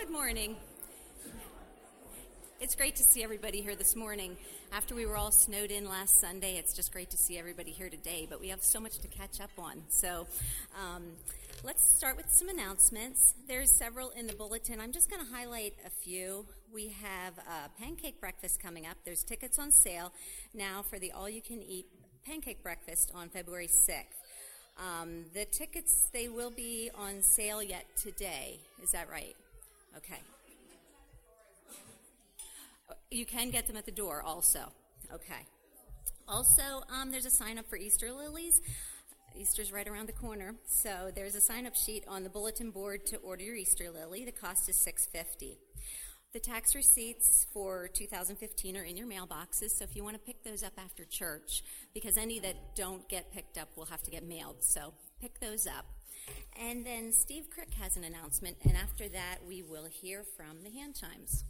Good morning. It's great to see everybody here this morning. After we were all snowed in last Sunday, it's just great to see everybody here today, but we have so much to catch up on. So let's start with some announcements. There's several in the bulletin. I'm just going to highlight a few. We have a pancake breakfast coming up. There's tickets on sale now for the all-you-can-eat pancake breakfast on February 6th. The tickets, they will be on sale yet today. Is that right? Okay. You can get them at the door also. Okay. Also, there's a sign-up for Easter lilies. Easter's right around the corner. So there's a sign-up sheet on the bulletin board to order your Easter lily. The cost is $6.50. The tax receipts for 2015 are in your mailboxes, so if you want to pick those up after church, because any that don't get picked up will have to get mailed, so pick those up. And then Steve Crick has an announcement, and after that we will hear from the hand chimes.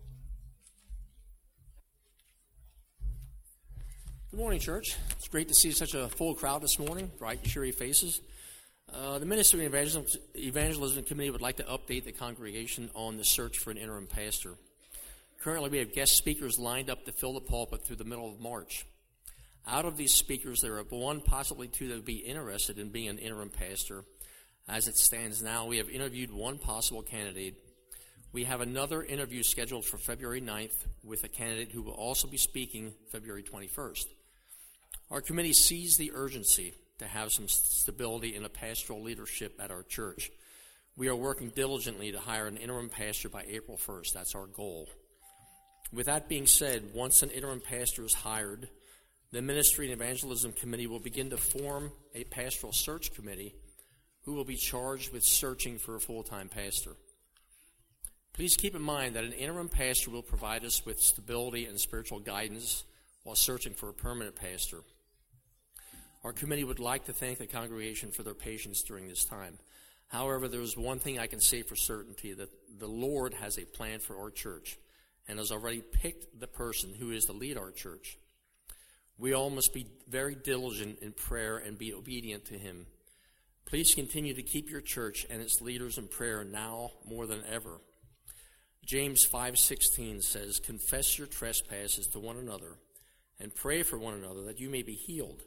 Good morning, church. It's great to see such a full crowd this morning, bright and cheery faces. The Ministry and Evangelism Committee would like to update the congregation on the search for an interim pastor. Currently, we have guest speakers lined up to fill the pulpit through the middle of March. Out of these speakers, there are one, possibly two, that would be interested in being an interim pastor. As it stands now, we have interviewed one possible candidate. We have another interview scheduled for February 9th with a candidate who will also be speaking February 21st. Our committee sees the urgency to have some stability in a pastoral leadership at our church. We are working diligently to hire an interim pastor by April 1st. That's our goal. With that being said, once an interim pastor is hired, the Ministry and Evangelism Committee will begin to form a pastoral search committee who will be charged with searching for a full-time pastor. Please keep in mind that an interim pastor will provide us with stability and spiritual guidance while searching for a permanent pastor. Our committee would like to thank the congregation for their patience during this time. However, there is one thing I can say for certainty, that the Lord has a plan for our church and has already picked the person who is to lead our church. We all must be very diligent in prayer and be obedient to Him. Please continue to keep your church and its leaders in prayer now more than ever. James 5:16 says, "Confess your trespasses to one another and pray for one another that you may be healed.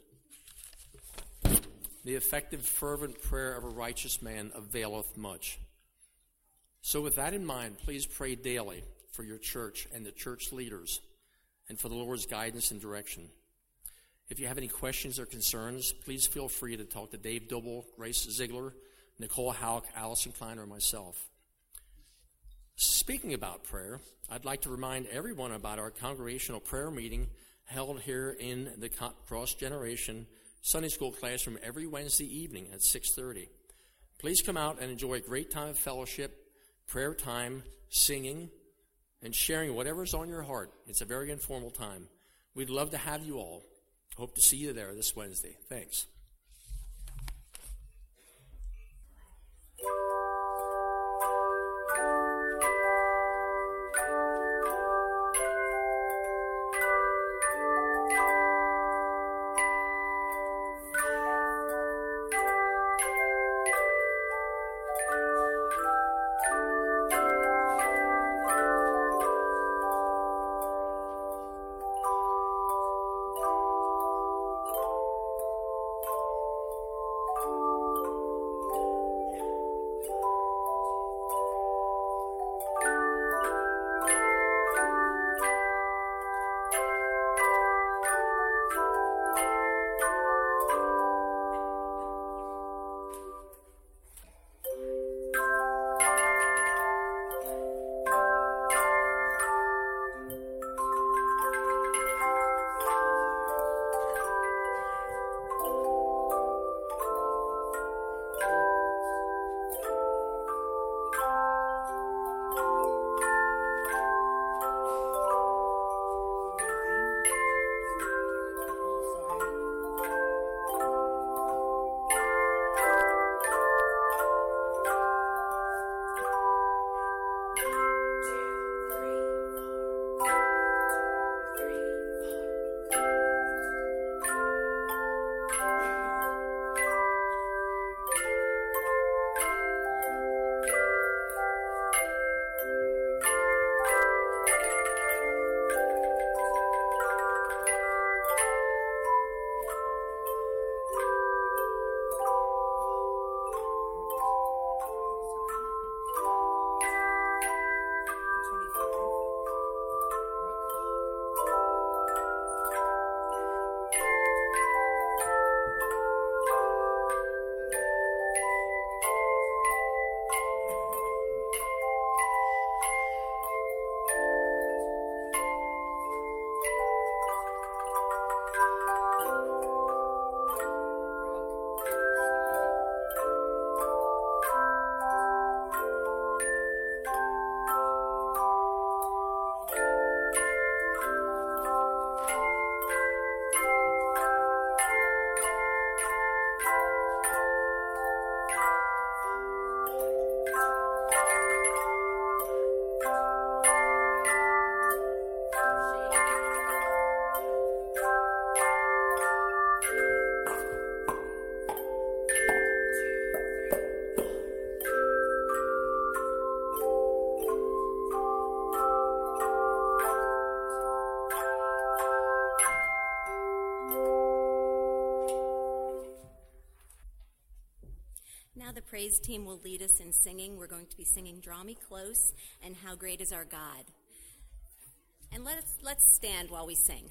The effective, fervent prayer of a righteous man availeth much." So with that in mind, please pray daily for your church and the church leaders and for the Lord's guidance and direction. If you have any questions or concerns, please feel free to talk to Dave Doble, Grace Ziegler, Nicole Houck, Allison Klein, or myself. Speaking about prayer, I'd like to remind everyone about our congregational prayer meeting held here in the Cross Generation Sunday School classroom every Wednesday evening at 6:30. Please come out and enjoy a great time of fellowship, prayer time, singing, and sharing whatever's on your heart. It's a very informal time. We'd love to have you all. Hope to see you there this Wednesday. Thanks. praise team will lead us in singing. We're going to be singing Draw Me Close and How Great Is Our God. And let's stand while we sing.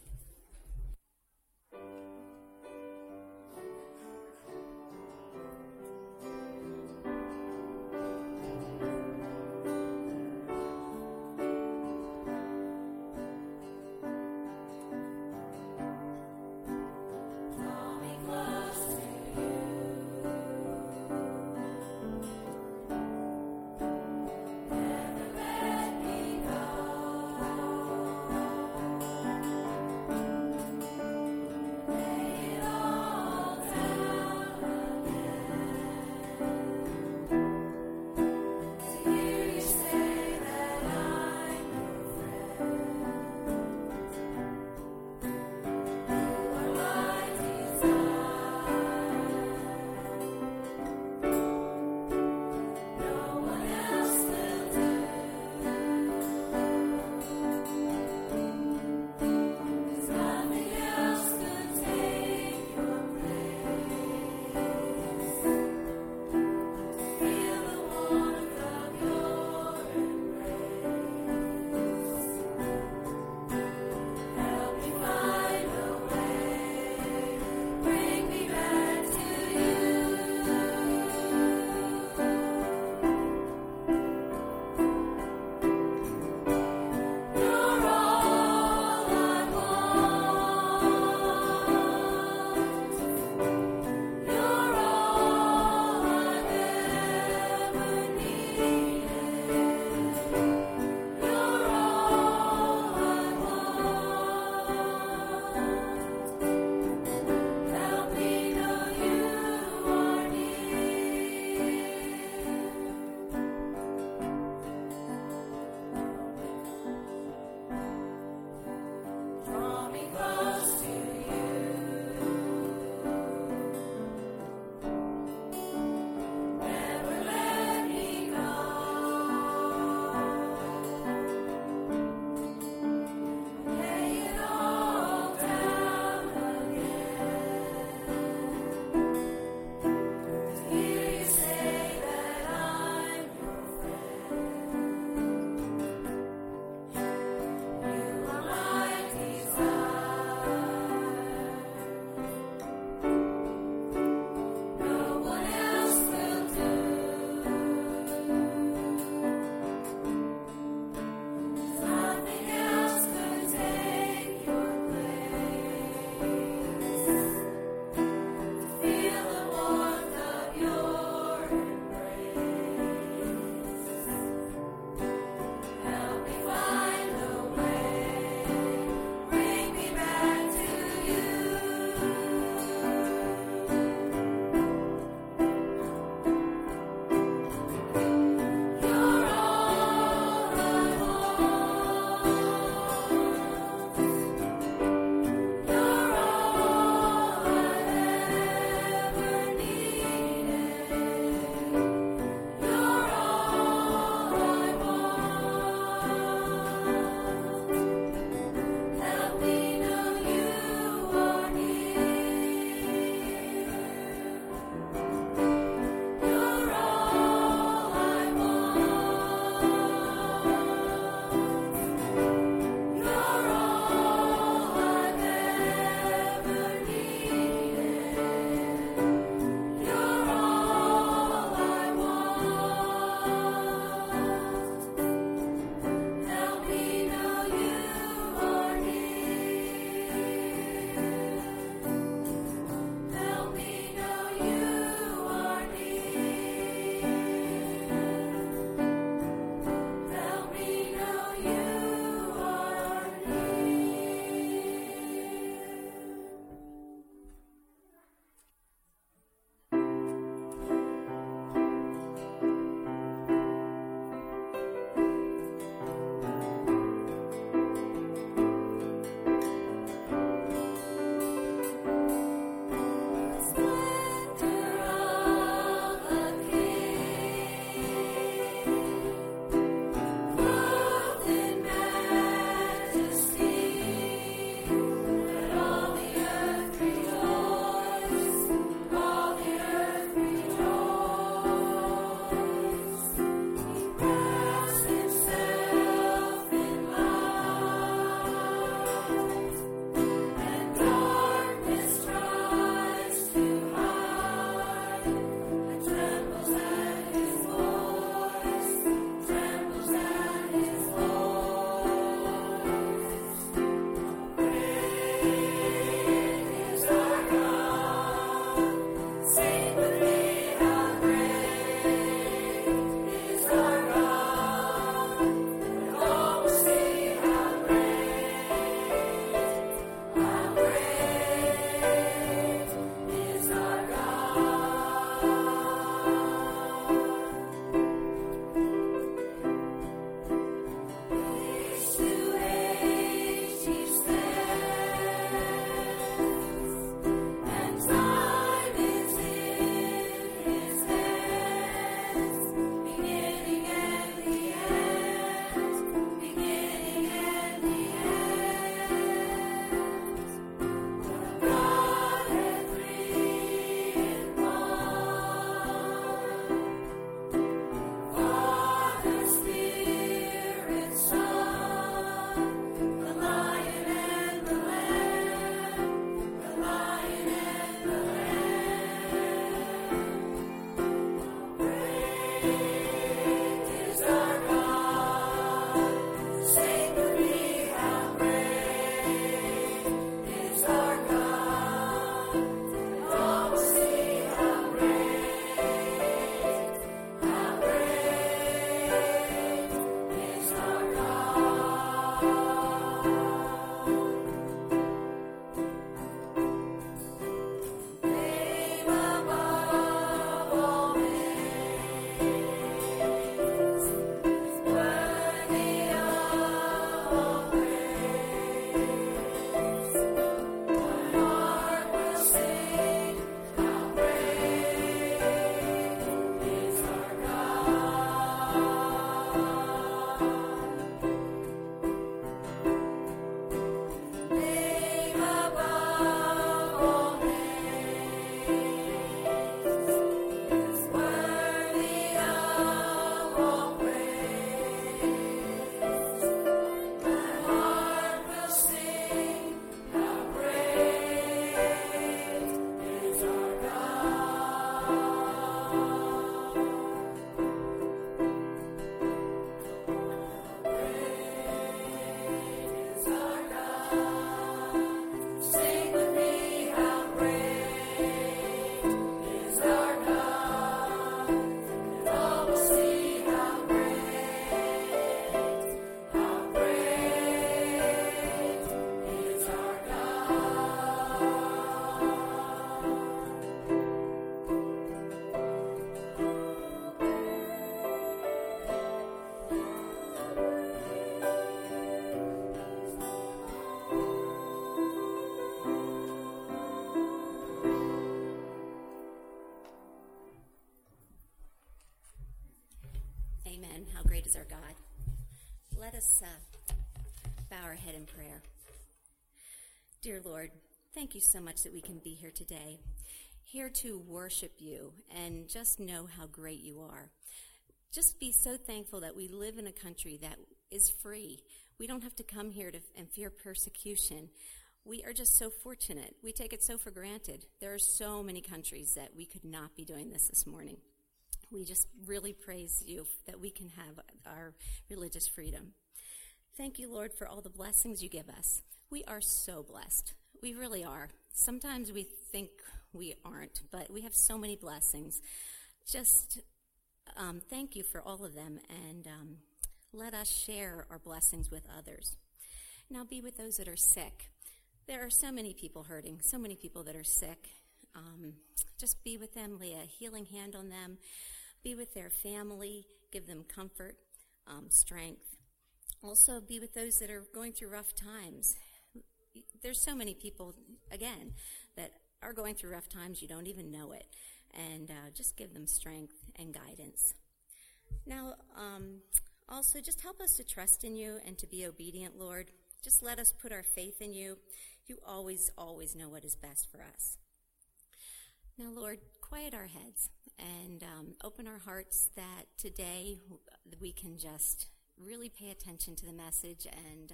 Amen. How great is our God. Let us bow our head in prayer. Dear Lord, thank you so much that we can be here today, here to worship you and just know how great you are. Just be so thankful that we live in a country that is free. We don't have to come here and fear persecution. We are just so fortunate. We take it so for granted. There are so many countries that we could not be doing this morning. We just really praise you that we can have our religious freedom. Thank you, Lord, for all the blessings you give us. We are so blessed. We really are. Sometimes we think we aren't, but we have so many blessings. Just thank you for all of them, and let us share our blessings with others. Now be with those that are sick. There are so many people hurting, so many people that are sick. Just be with them, lay a healing hand on them. Be with their family, give them comfort, strength. Also be with those that are going through rough times. There's so many people, again, that are going through rough times, you don't even know it. And just give them strength and guidance. Now, also just help us to trust in you and to be obedient, Lord. Just let us put our faith in you. You always, always know what is best for us. Now, Lord, quiet our heads and open our hearts that today we can just really pay attention to the message and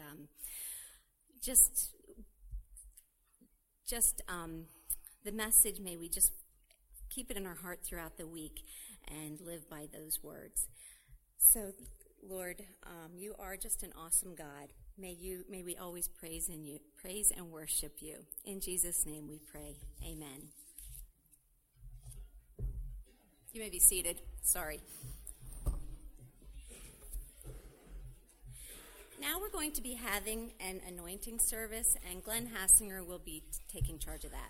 the message, may we just keep it in our heart throughout the week and live by those words. So, Lord, you are just an awesome God. May we always praise and worship you. In Jesus' name we pray. Amen. You may be seated. Sorry. Now we're going to be having an anointing service, and Glenn Hassinger will be taking charge of that.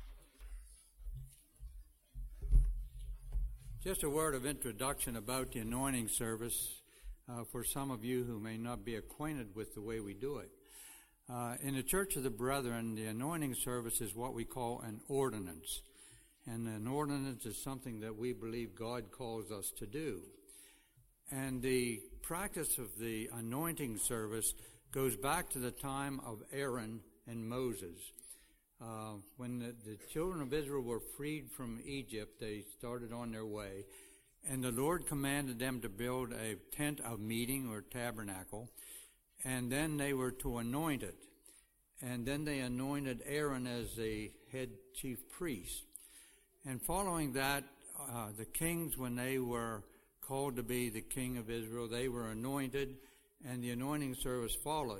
Just a word of introduction about the anointing service for some of you who may not be acquainted with the way we do it. In the Church of the Brethren, the anointing service is what we call an ordinance. And an ordinance is something that we believe God calls us to do. And the practice of the anointing service goes back to the time of Aaron and Moses. When the children of Israel were freed from Egypt, they started on their way. And the Lord commanded them to build a tent of meeting or tabernacle. And then they were to anoint it. And then they anointed Aaron as the head chief priest. And following that, the kings, when they were called to be the king of Israel, they were anointed, and the anointing service followed.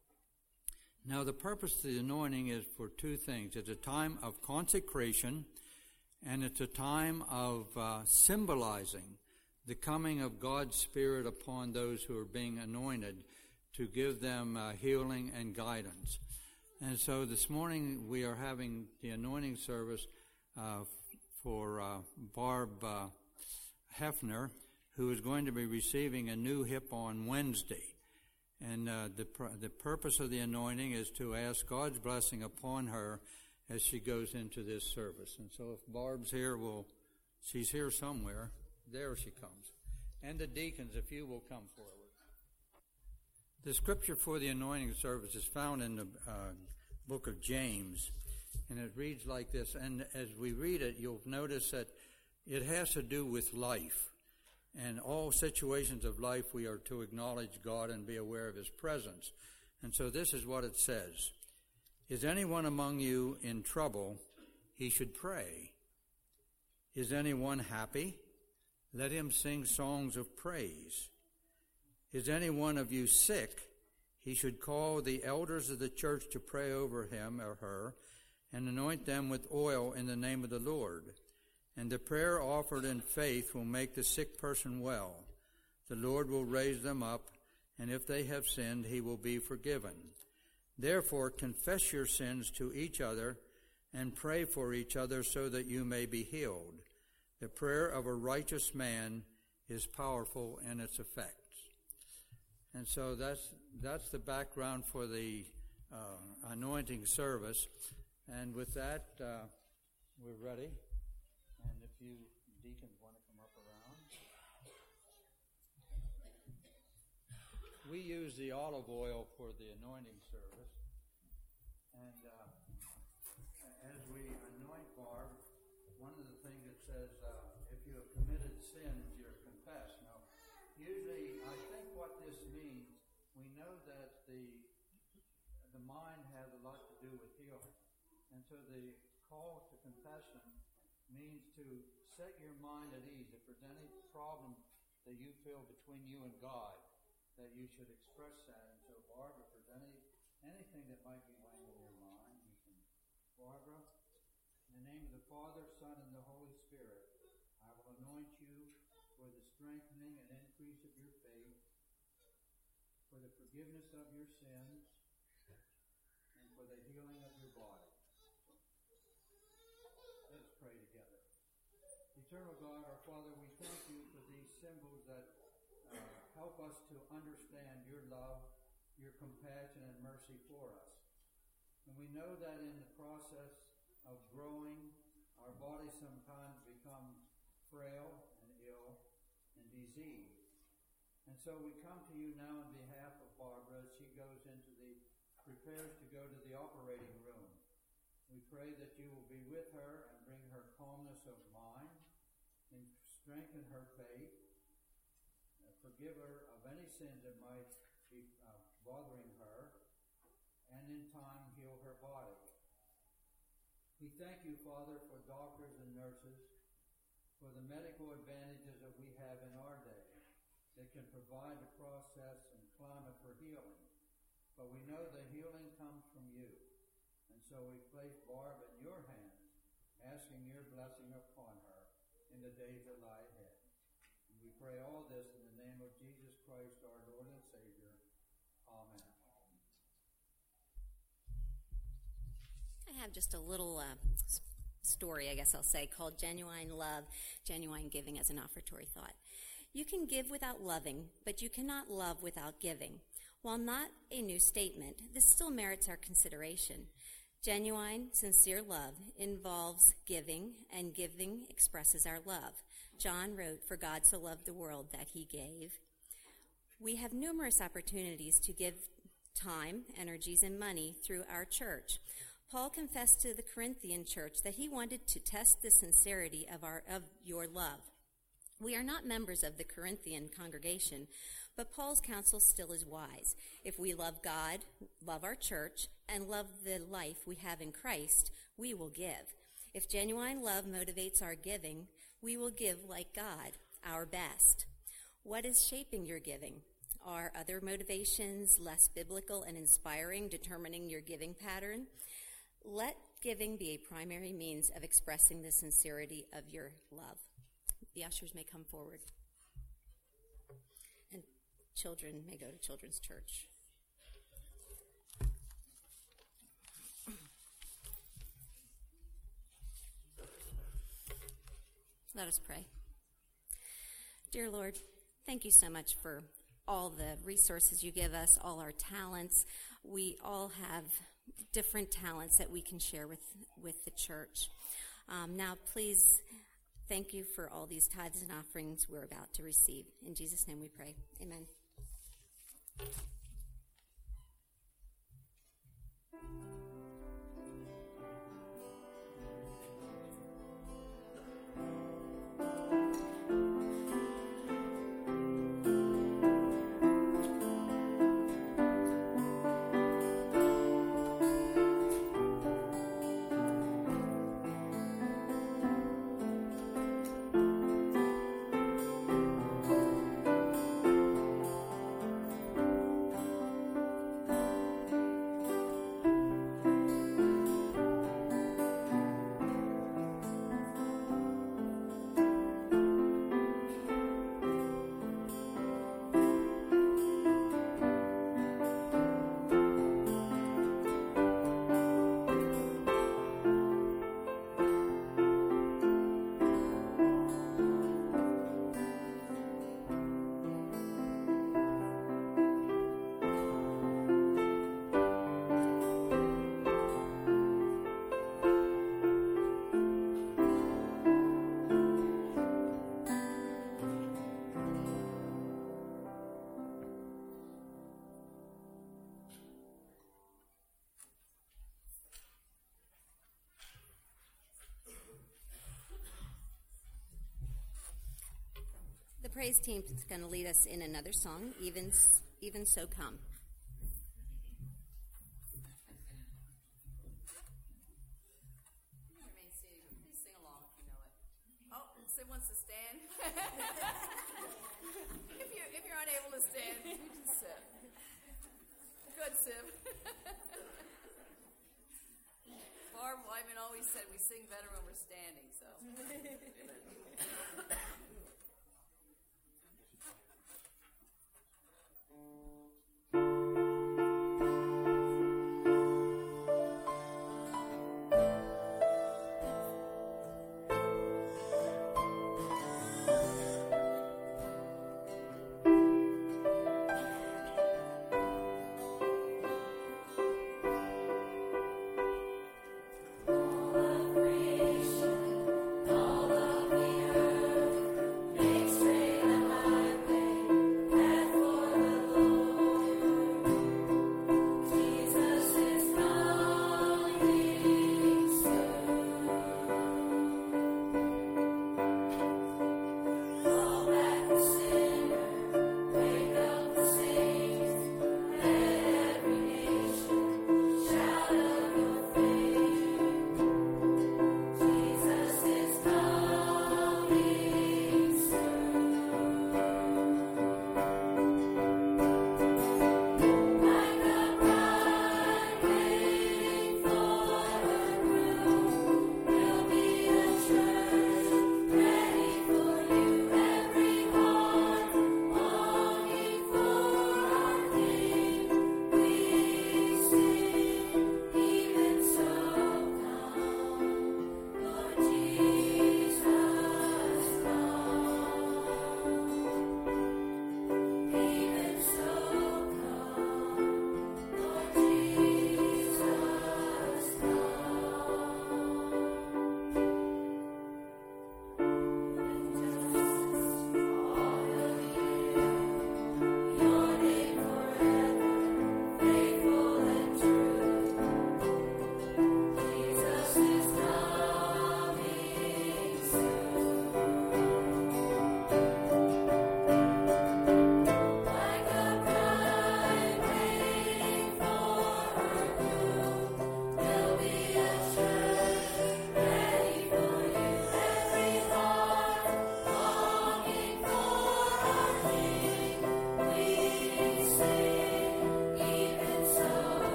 Now, the purpose of the anointing is for two things. It's a time of consecration, and it's a time of symbolizing the coming of God's Spirit upon those who are being anointed to give them healing and guidance. And so this morning we are having the anointing service for Barb Hefner, who is going to be receiving a new hip on Wednesday. And the purpose of the anointing is to ask God's blessing upon her as she goes into this service. And so if Barb's here, she's here somewhere. There she comes. And the deacons, if you will come forward. The scripture for the anointing service is found in the book of James. And it reads like this. And as we read it, you'll notice that it has to do with life. And all situations of life, we are to acknowledge God and be aware of His presence. And so this is what it says. Is anyone among you in trouble? He should pray. Is anyone happy? Let him sing songs of praise. Is any one of you sick? He should call the elders of the church to pray over him or her and anoint them with oil in the name of the Lord. And the prayer offered in faith will make the sick person well. The Lord will raise them up, and if they have sinned, He will be forgiven. Therefore, confess your sins to each other and pray for each other so that you may be healed. The prayer of a righteous man is powerful in its effects. And so that's the background for the anointing service. And with that, we're ready. And if you deacons want to come up around. we use the olive oil for the anointing service. And as we anoint Barb, one of the things it says, if you have committed sins, you're confessed. Now, usually, I think what this means, we know that the mind has a lot to do with healing. And so the call to confession means to set your mind at ease. If there's any problem that you feel between you and God, that you should express that. And so, Barbara, if there's anything that might be weighing in your mind, you can. Barbara, in the name of the Father, Son, and the Holy Spirit, I will anoint you for the strengthening and increase of your faith, for the forgiveness of your sins, and for the healing of your body. Let's pray together. Eternal God, our Father, we thank you for these symbols that help us to understand your love, your compassion, and mercy for us. And we know that in the process of growing, our bodies sometimes become frail and ill and diseased. And so we come to you now on behalf of Barbara as she prepares to go to the operating room. We pray that you will be with her and bring her calmness of mind and strengthen her faith, forgive her of any sins that might be bothering her, and in time heal her body. We thank you, Father, for doctors and nurses, for the medical advantages that we have in our day that can provide the process and climate for healing. But we know that healing comes from you. And so we place Barb in your hands, asking your blessing upon her in the days that lie ahead. And we pray all this in the name of Jesus Christ, our Lord and Savior. Amen. I have just a little story, I guess I'll say, called Genuine Love, Genuine Giving as an offertory thought. You can give without loving, but you cannot love without giving. While not a new statement, this still merits our consideration. Genuine, sincere love involves giving, and giving expresses our love. John wrote, "For God so loved the world that he gave." We have numerous opportunities to give time, energies, and money through our church. Paul confessed to the Corinthian church that he wanted to test the sincerity of your love. We are not members of the Corinthian congregation, but Paul's counsel still is wise. If we love God, love our church, and love the life we have in Christ, we will give. If genuine love motivates our giving, we will give like God, our best. What is shaping your giving? Are other motivations less biblical and inspiring determining your giving pattern? Let giving be a primary means of expressing the sincerity of your love. The ushers may come forward. And children may go to children's church. Let us pray. Dear Lord, thank you so much for all the resources you give us, all our talents. We all have different talents that we can share with the church. Now, please, thank you for all these tithes and offerings we're about to receive. In Jesus' name we pray. Amen. praise team is going to lead us in another song, Even So Come. Remain seated. Please sing along if you know it. Oh, Sid wants to stand. if you're unable to stand, you just sit. Good, Sid. Barb Whiteman always said we sing better when we're standing, so. All of creation, all of the earth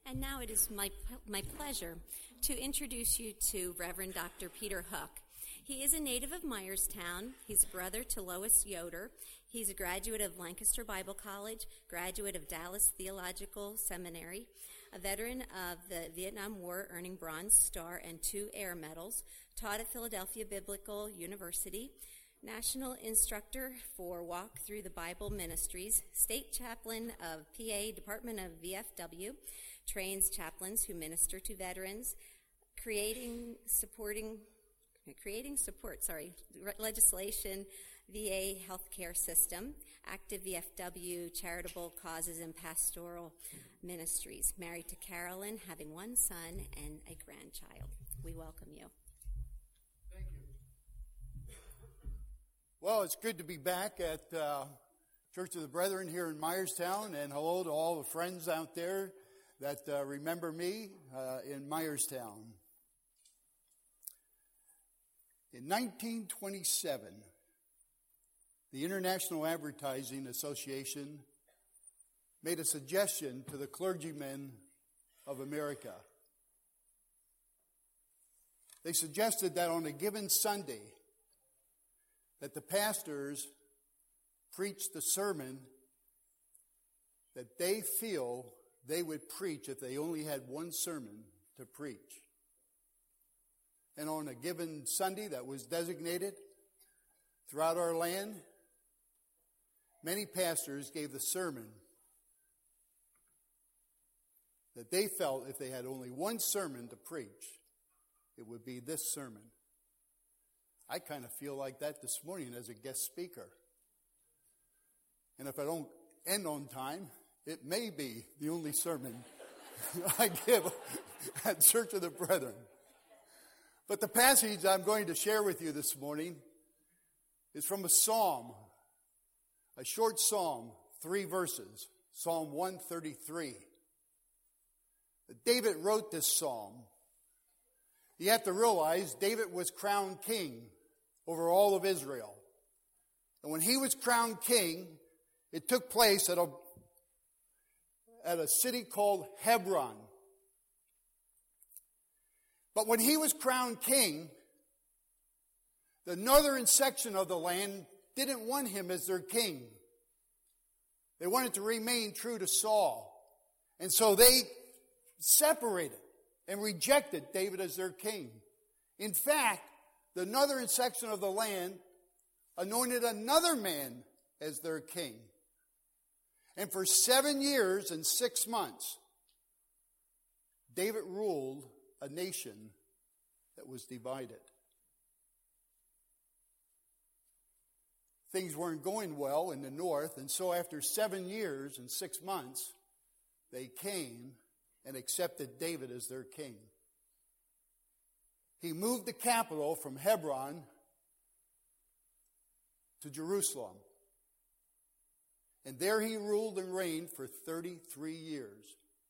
And now it is my pleasure to introduce you to Reverend Dr. Peter Hook. He is a native of Myerstown. He's brother to Lois Yoder. He's a graduate of Lancaster Bible College, graduate of Dallas Theological Seminary, a veteran of the Vietnam War, earning Bronze Star and 2 Air Medals, taught at Philadelphia Biblical University, national instructor for Walk Through the Bible Ministries, state chaplain of PA Department of VFW, trains chaplains who minister to veterans, creating support legislation, VA healthcare system, active VFW, charitable causes and pastoral ministries. Married to Carolyn, having 1 son and a grandchild. We welcome you. Thank you. Well, it's good to be back at Church of the Brethren here in Myerstown, and hello to all the friends out there that remember me in Myerstown. In 1927, the International Advertising Association made a suggestion to the clergymen of America. They suggested that on a given Sunday, that the pastors preach the sermon that they feel they would preach if they only had one sermon to preach. And on a given Sunday that was designated throughout our land, many pastors gave the sermon that they felt if they had only one sermon to preach, it would be this sermon. I kind of feel like that this morning as a guest speaker. And if I don't end on time, it may be the only sermon I give at Church of the Brethren. But the passage I'm going to share with you this morning is from a psalm, a short psalm, 3 verses, Psalm 133. David wrote this psalm. You have to realize David was crowned king over all of Israel. And when he was crowned king, it took place at a city called Hebron. But when he was crowned king, the northern section of the land didn't want him as their king. They wanted to remain true to Saul. And so they separated and rejected David as their king. In fact, the northern section of the land anointed another man as their king. And for 7 years and 6 months, David ruled a nation that was divided. Things weren't going well in the north, and so after 7 years and 6 months, they came and accepted David as their king. He moved the capital from Hebron to Jerusalem. And there he ruled and reigned for 33 years.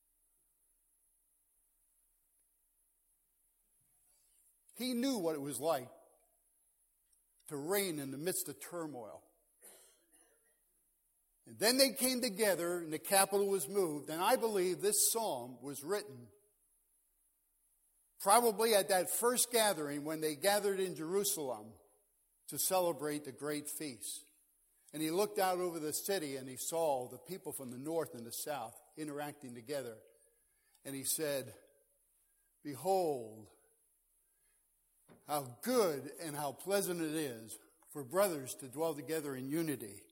He knew what it was like to reign in the midst of turmoil. And then they came together and the capital was moved. And I believe this psalm was written probably at that first gathering when they gathered in Jerusalem to celebrate the great feast. And he looked out over the city and he saw the people from the north and the south interacting together. And he said, "Behold, how good and how pleasant it is for brothers to dwell together in unity.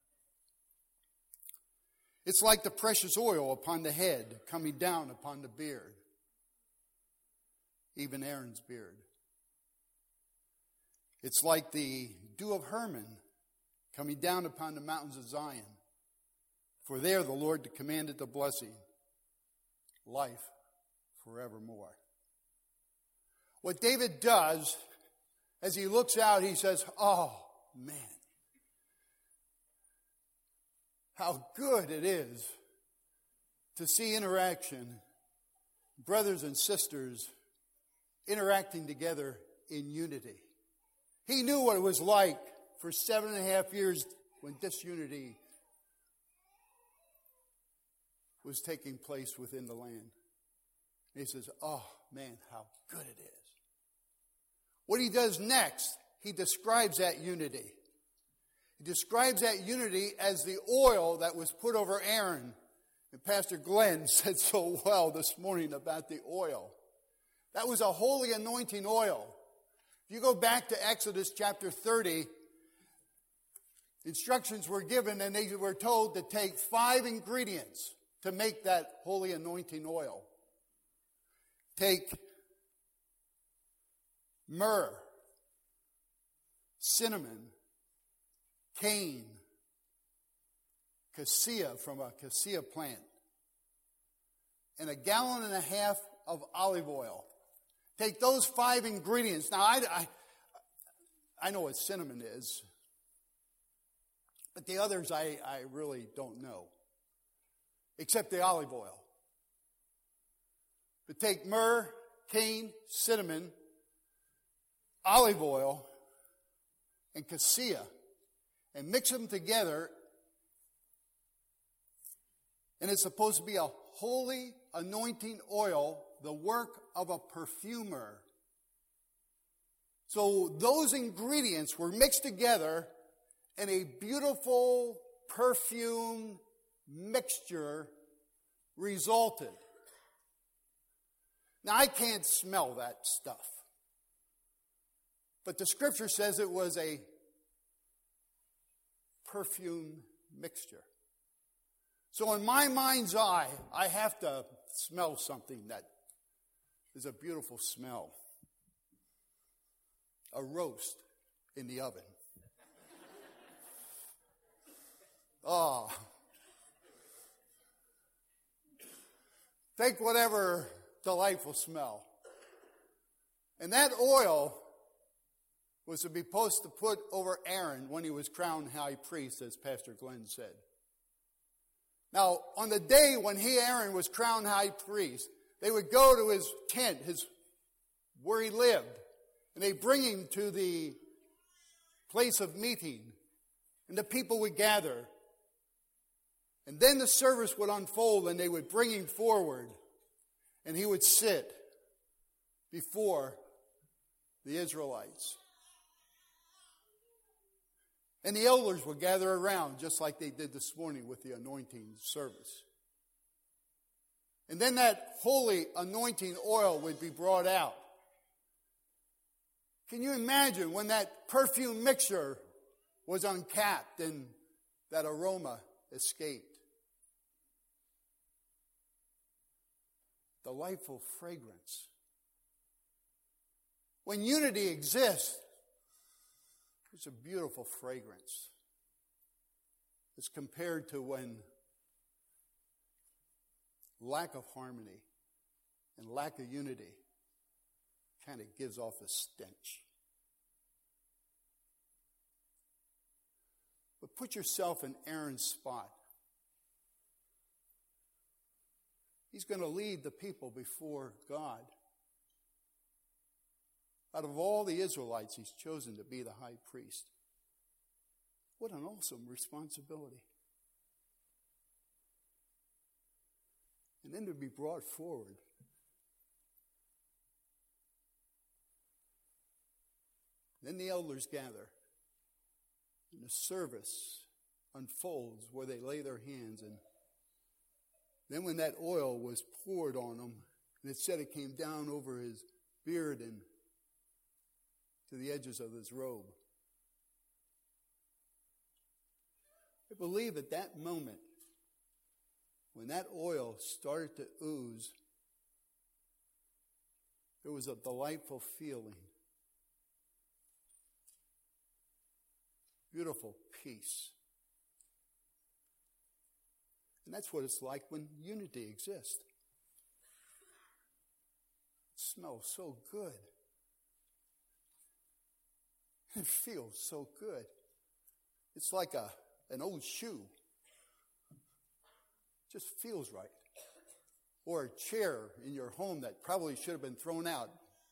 It's like the precious oil upon the head coming down upon the beard, even Aaron's beard. It's like the dew of Hermon coming down upon the mountains of Zion. For there the Lord commanded the blessing, life forevermore." What David does, as he looks out, he says, "Oh, man, how good it is to see interaction, brothers and sisters interacting together in unity." He knew what it was like for 7.5 years when disunity was taking place within the land. And he says, oh, man, how good it is. What he does next, he describes that unity. He describes that unity as the oil that was put over Aaron. And Pastor Glenn said so well this morning about the oil. That was a holy anointing oil. If you go back to Exodus chapter 30, instructions were given and they were told to take 5 ingredients to make that holy anointing oil. Take myrrh, cinnamon, cane, cassia from a cassia plant, and 1.5 gallons of olive oil. Take those 5 ingredients. Now, I know what cinnamon is, but the others I really don't know, except the olive oil. But take myrrh, cane, cinnamon, olive oil, and cassia, and mix them together, and it's supposed to be a holy anointing oil, the work of a perfumer. So those ingredients were mixed together, and a beautiful perfume mixture resulted. Now, I can't smell that stuff. But the scripture says it was a perfume mixture. So in my mind's eye, I have to smell something that is a beautiful smell. A roast in the oven. Oh. Take whatever delightful smell. And that oil was to be supposed to put over Aaron when he was crowned high priest, as Pastor Glenn said. Now, on the day when Aaron was crowned high priest, they would go to his tent, where he lived, and they bring him to the place of meeting, and the people would gather. And then the service would unfold, and they would bring him forward, and he would sit before the Israelites. And the elders would gather around, just like they did this morning with the anointing service. And then that holy anointing oil would be brought out. Can you imagine when that perfume mixture was uncapped and that aroma escaped? Delightful fragrance. When unity exists, it's a beautiful fragrance. It's compared to when lack of harmony and lack of unity kind of gives off a stench. But put yourself in Aaron's spot. He's going to lead the people before God. Out of all the Israelites, he's chosen to be the high priest. What an awesome responsibility. And then to be brought forward. Then the elders gather. And the service unfolds where they lay their hands. And then when that oil was poured on him, and it said it came down over his beard and to the edges of his robe. I believe at that moment, when that oil started to ooze, there was a delightful feeling. Beautiful peace. And that's what it's like when unity exists. It smells so good. It feels so good. It's like an old shoe. Just feels right. Or a chair in your home that probably should have been thrown out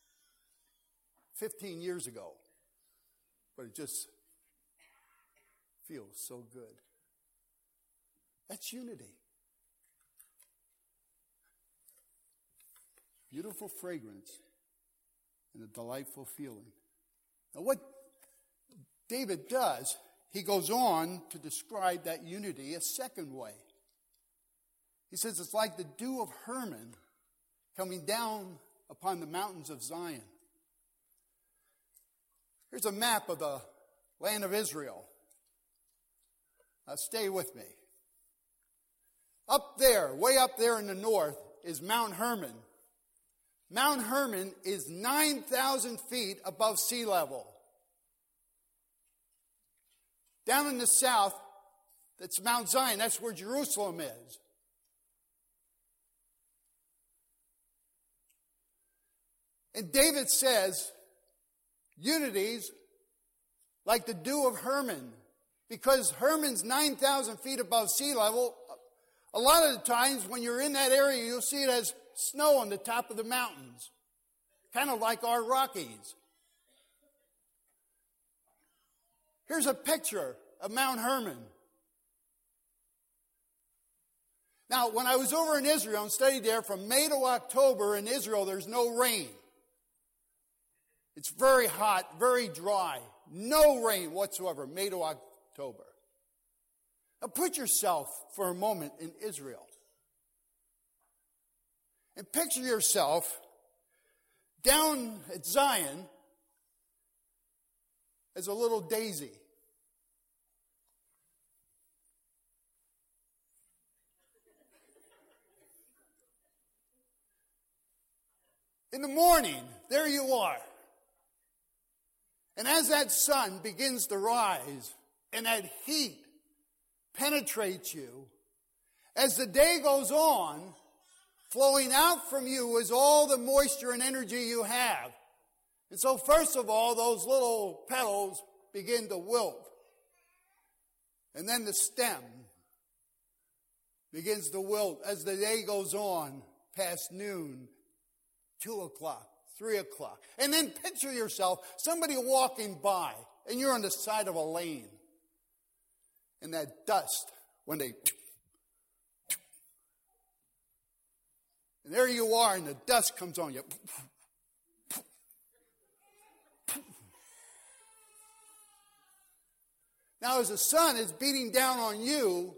15 years ago. But it just feels so good. That's unity. beautiful fragrance, and a delightful feeling. Now, what David does, he goes on to describe that unity a second way. He says it's like the dew of Hermon coming down upon the mountains of Zion. Here's a map of the land of Israel. Now stay with me. Up there, way up there in the north, is Mount Hermon. Mount Hermon is 9,000 feet above sea level. Down in the south, that's Mount Zion. That's where Jerusalem is. And David says, unity's like the dew of Hermon. Because Hermon's 9,000 feet above sea level, a lot of the times when you're in that area, you'll see it as snow on the top of the mountains. Kind of like our Rockies. Here's a picture of Mount Hermon. Now, when I was over in Israel and studied there, from May to October in Israel, there's no rain. It's very hot, very dry. No rain whatsoever, May to October. Now put yourself for a moment in Israel. And picture yourself down at Zion as a little daisy. In the morning, there you are. And as that sun begins to rise and that heat penetrates you, as the day goes on, flowing out from you is all the moisture and energy you have. And so first of all, those little petals begin to wilt. And then the stem begins to wilt as the day goes on past noon, 2 o'clock, 3 o'clock. And then picture yourself, somebody walking by, and you're on the side of a lane. And that dust, when they... And there you are, and the dust comes on you. Now, as the sun is beating down on you,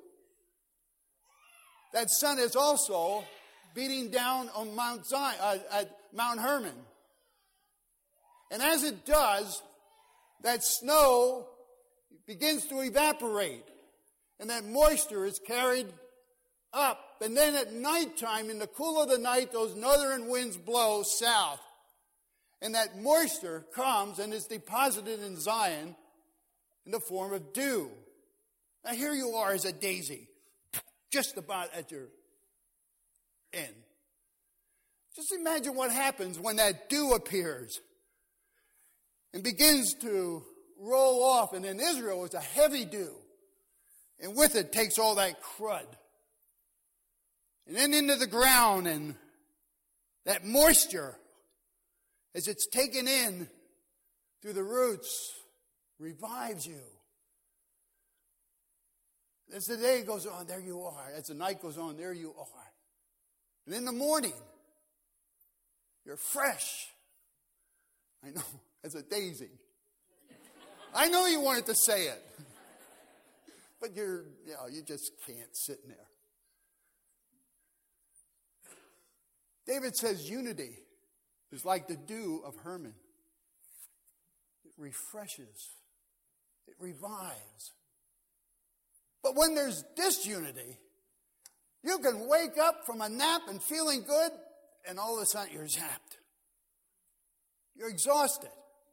that sun is also beating down on Mount Zion, at Mount Hermon. And as it does, that snow begins to evaporate. And that moisture is carried up. And then at nighttime, in the cool of the night, those northern winds blow south. And that moisture comes and is deposited in Zion in the form of dew. Now here you are as a daisy, just about at your end. Just imagine what happens when that dew appears and begins to roll off. And in Israel, it's a heavy dew. And with it takes all that crud. And then into the ground, and that moisture, as it's taken in through the roots, revives you. As the day goes on, there you are. As the night goes on, there you are. And in the morning, you're fresh. I know, as a daisy. I know you wanted to say it. But you just can't sit in there. David says unity is like the dew of Hermon. It refreshes. It revives. But when there's disunity, you can wake up from a nap and feeling good, and all of a sudden you're zapped. You're exhausted.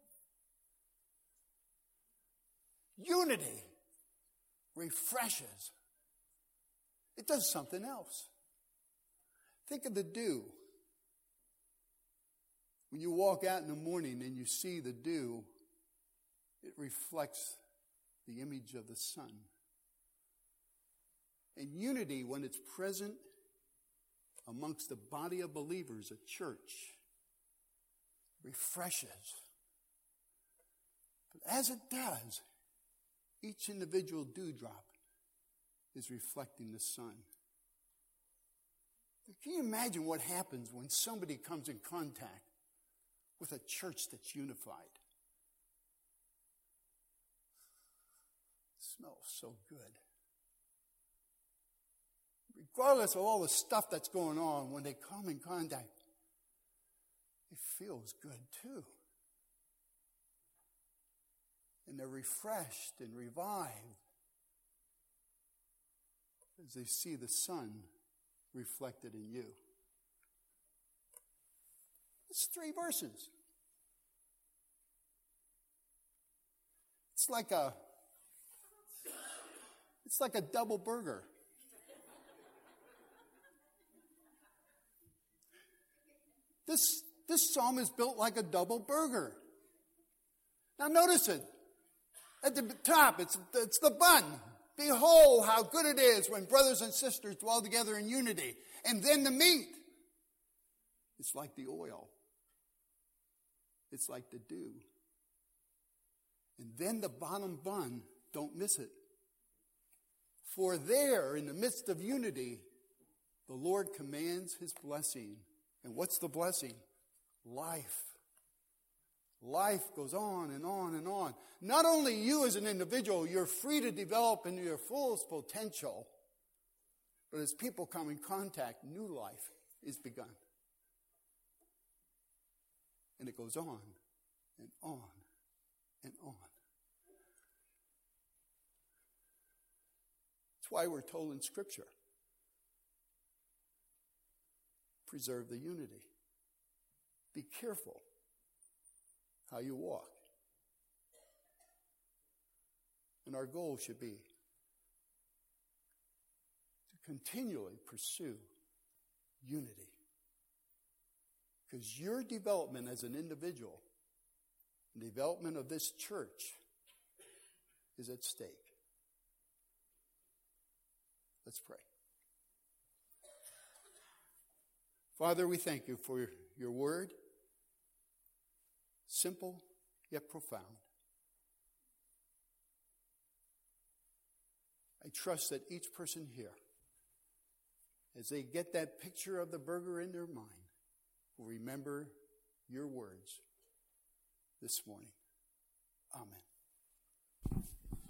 Unity refreshes. It does something else. Think of the dew. When you walk out in the morning and you see the dew, it reflects the image of the sun. And unity, when it's present amongst the body of believers, a church, refreshes. But as it does, each individual dewdrop is reflecting the sun. Can you imagine what happens when somebody comes in contact with a church that's unified? It smells so good. Regardless of all the stuff that's going on, when they come in contact, it feels good too. And they're refreshed and revived as they see the sun reflected in you. It's 3 verses. It's like a double burger. This psalm is built like a double burger. Now notice it. At the top, it's the bun. Behold how good it is when brothers and sisters dwell together in unity. And then the meat. It's like the oil. It's like the dew. And then the bottom bun, don't miss it. For there, in the midst of unity, the Lord commands his blessing. And what's the blessing? Life. Life goes on and on and on. Not only you as an individual, you're free to develop into your fullest potential, but as people come in contact, new life is begun. And it goes on and on and on. That's why we're told in Scripture, preserve the unity. Be careful how you walk. And our goal should be to continually pursue unity. Because your development as an individual, the development of this church, is at stake. Let's pray. Father, we thank you for your word, simple yet profound. I trust that each person here, as they get that picture of the burger in their mind, will remember your words this morning. Amen.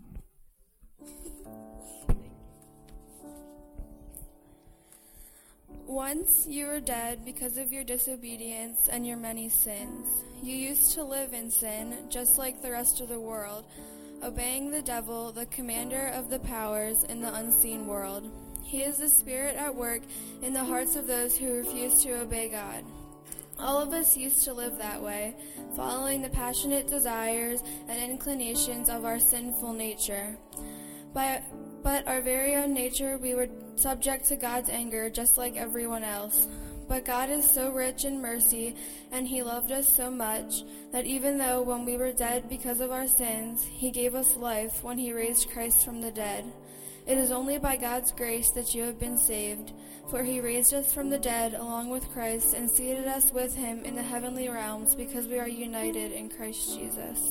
Once you were dead because of your disobedience and your many sins. You used to live in sin, just like the rest of the world, obeying the devil, the commander of the powers in the unseen world. He is the spirit at work in the hearts of those who refuse to obey God. All of us used to live that way, following the passionate desires and inclinations of our sinful nature. But our very own nature, we were subject to God's anger just like everyone else. But God is so rich in mercy, and he loved us so much, that even though when we were dead because of our sins, he gave us life when he raised Christ from the dead. It is only by God's grace that you have been saved, for he raised us from the dead along with Christ and seated us with him in the heavenly realms because we are united in Christ Jesus.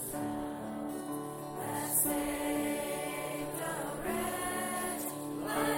Saved a wretch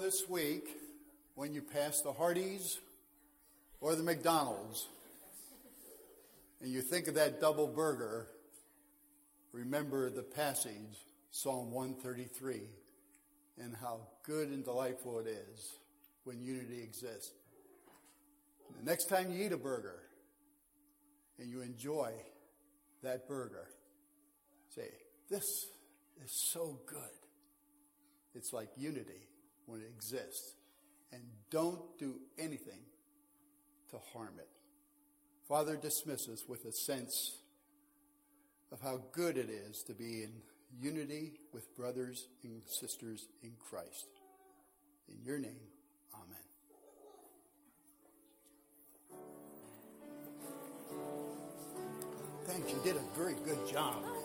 this week, when you pass the Hardee's or the McDonald's, and you think of that double burger, remember the passage, Psalm 133, and how good and delightful it is when unity exists. The next time you eat a burger and you enjoy that burger, say, this is so good. It's like unity when it exists. And don't do anything to harm it. Father, dismiss us with a sense of how good it is to be in unity with brothers and sisters in Christ. In your name, amen. Thanks, you did a very good job.